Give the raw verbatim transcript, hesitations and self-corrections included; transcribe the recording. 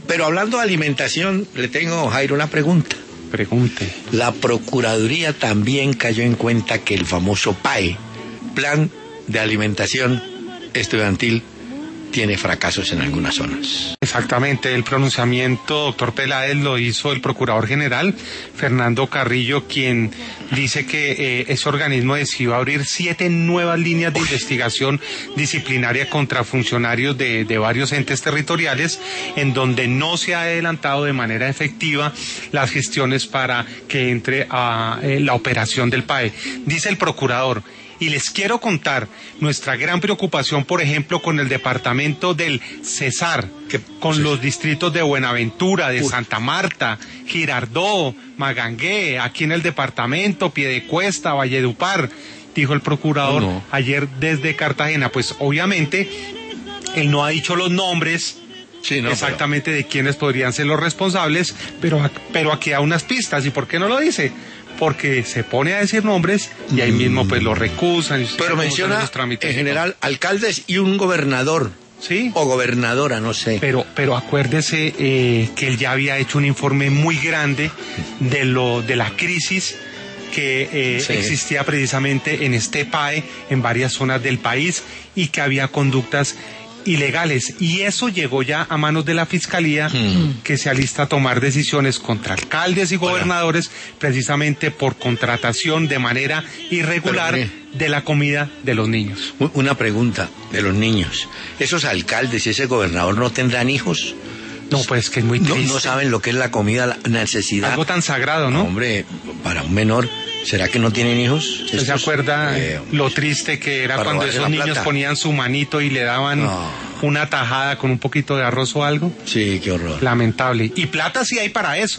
Pero hablando de alimentación, le tengo, Jairo, una pregunta. Pregunte. La Procuraduría también cayó en cuenta que el famoso P A E, Plan de Alimentación Estudiantil, tiene fracasos en algunas zonas. Exactamente, el pronunciamiento, doctor Peláez, lo hizo el Procurador General, Fernando Carrillo, quien dice que eh, ese organismo decidió abrir siete nuevas líneas de investigación disciplinaria contra funcionarios de, de varios entes territoriales, en donde no se ha adelantado de manera efectiva las gestiones para que entre a eh, la operación del P A E. Dice el Procurador: y les quiero contar nuestra gran preocupación, por ejemplo, con el departamento del Cesar, que, con sí. los distritos de Buenaventura, de Uy. Santa Marta, Girardó, Magangué, aquí en el departamento, Piedecuesta, Valledupar, dijo el procurador no, no. ayer desde Cartagena. Pues obviamente él no ha dicho los nombres sí, no, exactamente pero... de quiénes podrían ser los responsables, pero, pero aquí da unas pistas. ¿Y por qué no lo dice? Porque se pone a decir nombres y ahí mismo pues lo recusan. Pero menciona en general alcaldes y un gobernador. Sí. O gobernadora, no sé. Pero, pero acuérdese eh, que él ya había hecho un informe muy grande de lo de la crisis que eh, sí. existía precisamente en este P A E en varias zonas del país y que había conductas ilegales, y eso llegó ya a manos de la Fiscalía, mm. que se alista a tomar decisiones contra alcaldes y gobernadores, bueno. precisamente por contratación de manera irregular Pero, de la comida de los niños. Una pregunta de los niños. ¿Esos alcaldes y ese gobernador no tendrán hijos? No, pues que es muy triste. No, no saben lo que es la comida, la necesidad. Algo tan sagrado, ¿no? No, hombre, para un menor, ¿será que no tienen hijos? ¿Usted se acuerda eh, lo triste que era cuando esos niños plata. ponían su manito y le daban no. una tajada con un poquito de arroz o algo? Sí, qué horror. Lamentable. Y plata sí hay para eso.